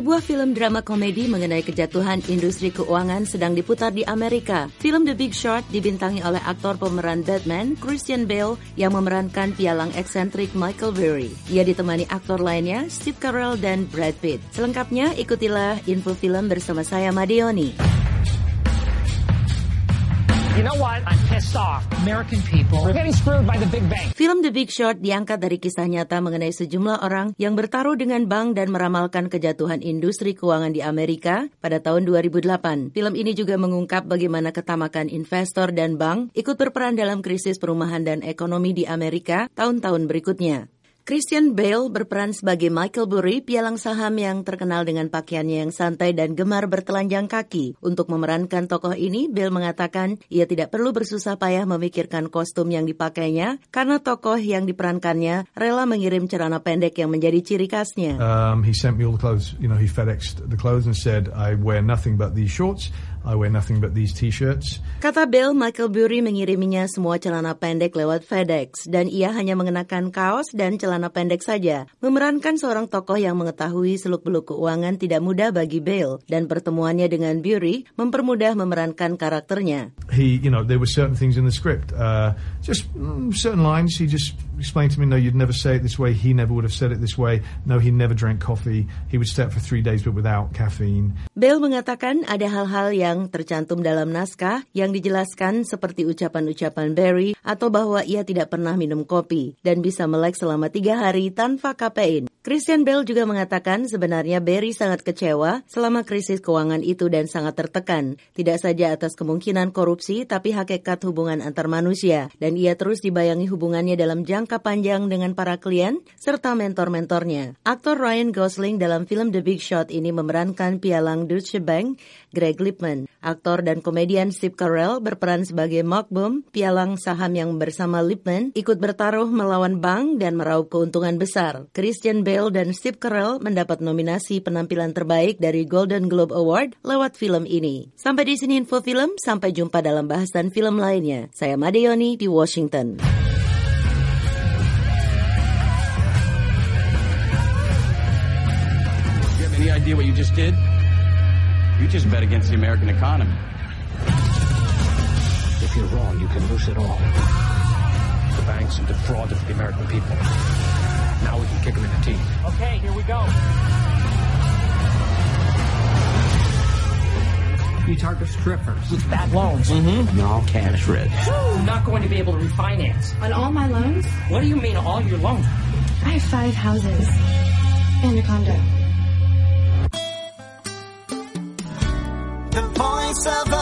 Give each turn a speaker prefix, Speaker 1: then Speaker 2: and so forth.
Speaker 1: Sebuah film drama komedi mengenai kejatuhan industri keuangan sedang diputar di Amerika. Film The Big Short dibintangi oleh aktor pemeran Batman, Christian Bale, yang memerankan pialang eksentrik Michael Burry. Ia ditemani aktor lainnya, Steve Carell dan Brad Pitt. Selengkapnya, ikutilah info film bersama saya, Madeoni.
Speaker 2: You know what? I'm pissed off. American people are getting screwed by the big bank.
Speaker 1: Film The Big Short diangkat dari kisah nyata mengenai sejumlah orang yang bertaruh dengan bank dan meramalkan kejatuhan industri keuangan di Amerika pada tahun 2008. Film ini juga mengungkap bagaimana ketamakan investor dan bank ikut berperan dalam krisis perumahan dan ekonomi di Amerika tahun-tahun berikutnya. Christian Bale berperan sebagai Michael Burry, pialang saham yang terkenal dengan pakaiannya yang santai dan gemar bertelanjang kaki. Untuk memerankan tokoh ini, Bale mengatakan ia tidak perlu bersusah payah memikirkan kostum yang dipakainya karena tokoh yang diperankannya rela mengirim celana pendek yang menjadi ciri khasnya.
Speaker 3: He sent me all the clothes. You know, he FedExed the clothes and said, I wear nothing but these shorts. I wear nothing but these t-shirts.
Speaker 1: Kata Bale, Michael Burry mengiriminya semua celana pendek lewat FedEx dan ia hanya mengenakan kaos dan celana pendek saja. Memerankan seorang tokoh yang mengetahui seluk-beluk keuangan tidak mudah bagi Bale dan pertemuannya dengan Burry mempermudah memerankan karakternya.
Speaker 3: There were certain things in the script, just certain lines. He just explained to me, no, you'd never say it this way. He never would have said it this way. No, he never drank coffee. He would stay up for 3 days but without caffeine.
Speaker 1: Bale mengatakan ada hal-hal yang tercantum dalam naskah yang dijelaskan seperti ucapan-ucapan Barry atau bahwa ia tidak pernah minum kopi dan bisa melek selama 3 hari tanpa kafein. Christian Bale juga mengatakan sebenarnya Barry sangat kecewa selama krisis keuangan itu dan sangat tertekan. Tidak saja atas kemungkinan korupsi tapi hakikat hubungan antar manusia dan ia terus dibayangi hubungannya dalam jangka panjang dengan para klien serta mentor-mentornya. Aktor Ryan Gosling dalam film The Big Short ini memerankan pialang Deutsche Bank, Greg Lippmann. Aktor dan komedian Steve Carell berperan sebagai Mark Bohm, pialang saham yang bersama Lippmann ikut bertaruh melawan bank dan meraup keuntungan besar. Christian Bale dan Steve Carell mendapat nominasi penampilan terbaik dari Golden Globe Award lewat film ini. Sampai di sini info film, sampai jumpa dalam bahasan film lainnya. Saya Madeoni di Washington.
Speaker 4: You have any idea what you just did? You just bet against the American economy.
Speaker 2: If you're wrong, you can lose it all. The banks have defrauded the American people. Now we can kick them in the teeth. Okay, here we go. You target strippers with bad loans.
Speaker 4: Mm-hmm. No cash rich.
Speaker 2: I'm not going to be able to refinance.
Speaker 5: On all my loans?
Speaker 2: What do you mean all your loans?
Speaker 5: I have 5 houses and a condo.
Speaker 6: The voice of